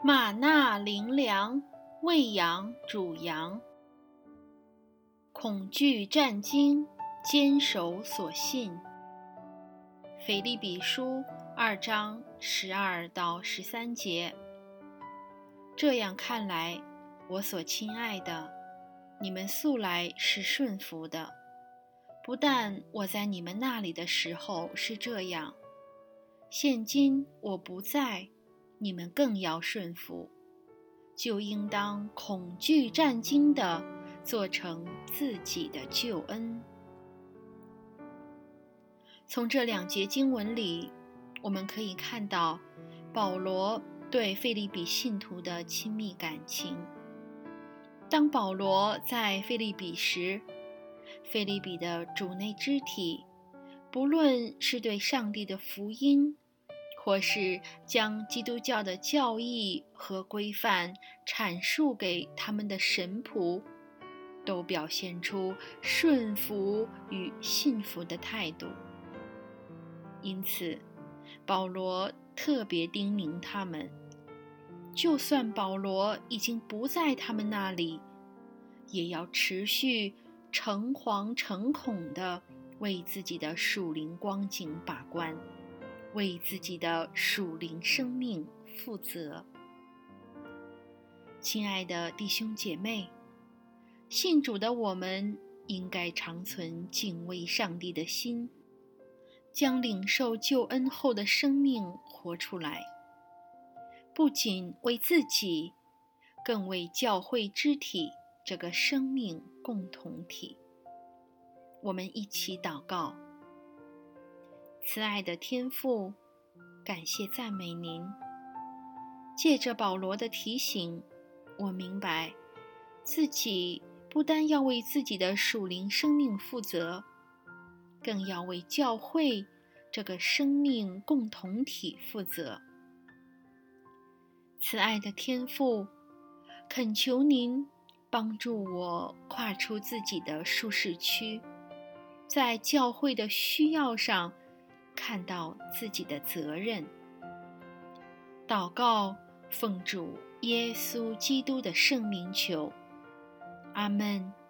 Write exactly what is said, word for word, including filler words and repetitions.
玛纳灵粮，喂养主羊。恐惧战惊，坚守所信。腓立比书二章十二到十三节。这样看来，我所亲爱的，你们素来是顺服的，不但我在你们那里的时候是这样，现今我不在，你们更要顺服，就应当恐惧战惊的做成自己的救恩。从这两节经文里，我们可以看到保罗对腓立比信徒的亲密感情。当保罗在腓立比时，腓立比的主内肢体，不论是对上帝的福音，或是将基督教的教义和规范阐述给他们的神仆，都表现出顺服与信服的态度。因此，保罗特别叮咛他们，就算保罗已经不在他们那里，也要持续诚惶诚恐地为自己的属灵光景把关，为自己的属灵生命负责。亲爱的弟兄姐妹，信主的我们应该常存敬畏上帝的心，将领受救恩后的生命活出来，不仅为自己，更为教会肢体这个生命共同体。我们一起祷告。慈爱的天父，感谢赞美您。借着保罗的提醒，我明白自己不单要为自己的属灵生命负责，更要为教会这个生命共同体负责。慈爱的天父，恳求您帮助我跨出自己的舒适区，在教会的需要上看到自己的责任。祷告，奉主耶稣基督的圣名求，阿们。